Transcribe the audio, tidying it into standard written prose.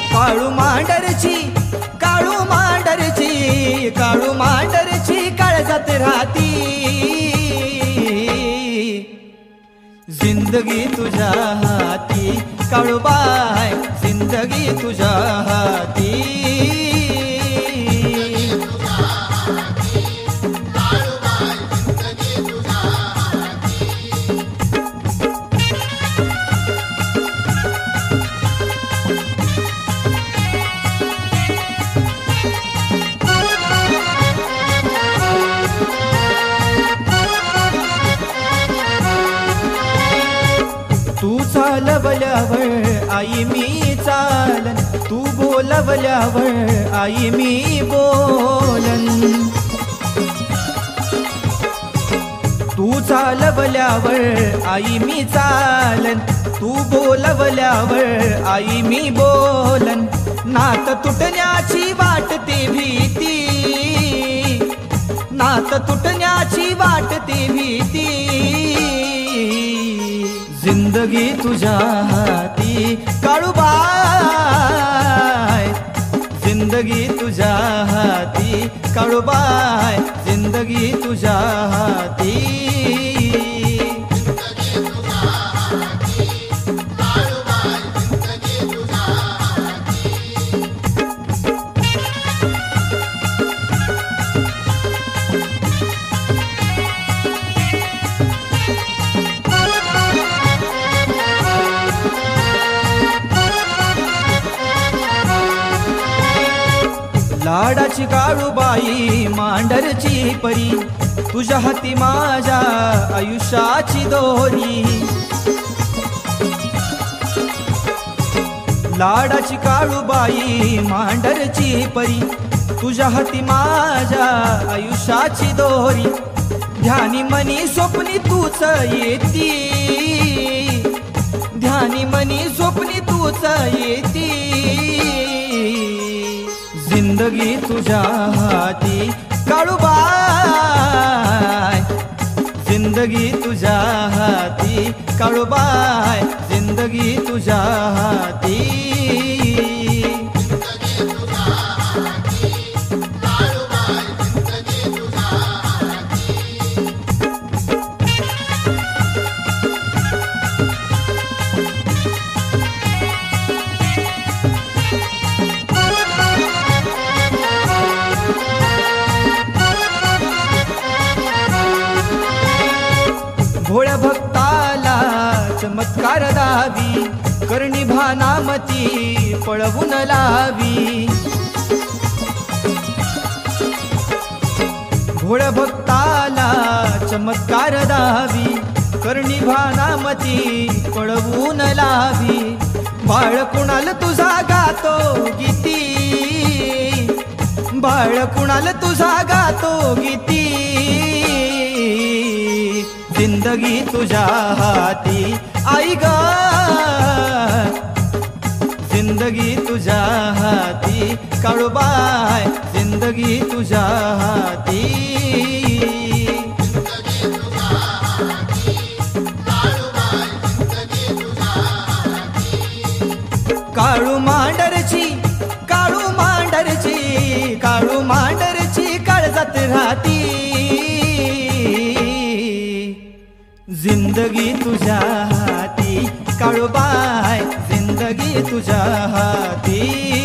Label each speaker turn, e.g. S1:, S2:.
S1: काळू मांडरची काळू मांडरची काळू मांडरची काळजात राहती जिंदगी तुझ्या हाती काळूबाई जिंदगी तुझ्या हाती तू चालवल्यावर आई मी चालन तू बोलवल्यावर आई मी बोलन तू चालवल्यावर आई मी चालन तू बोलवल्यावर आई मी बोलन नात तुटण्याची वाटते भीती नात तुटण्याची वाटते भीती जिंदगी तुझ्या हाती काळूबाई जिंदगी तुझ्या हाती काळूबाई जिंदगी तुझ्या हाती लाडाची काळूबाई मांडरची परी तुझ्या हाती माझ्या आयुष्याची दोरी लाडाची काळूबाई मांडरची परी तुझ्या हाती माझ्या आयुष्याची दोरी ध्यानी मनी स्वप्नी तूच येती ध्यानी मनी स्वप्नी तूच येती जिंदगी तुझ्या हाती काळूबाई जिंदगी तुझ्या हाती काळूबाई जिंदगी तुझ्या हाती भोळ्या भक्ताला चमत्कार दावी करणी भानामती पळवून लावी भोळ्या भक्ताला चमत्कार दावी करणी भानामती पळवून लावी बाळ कुणाल तुझा गातो गीती बाळ कुणाल तुझा गातो गीती जिंदगी तुझ्या हाती आई ग जिंदगी तुझ्या हाती काळूबाई जिंदगी तुझ्या हाती काळू मांडरची काळू मांडरची काळू मांडरची काळजात राहती जिंदगी तुझ्या हाती काळूबाई जिंदगी तुझ्या हाती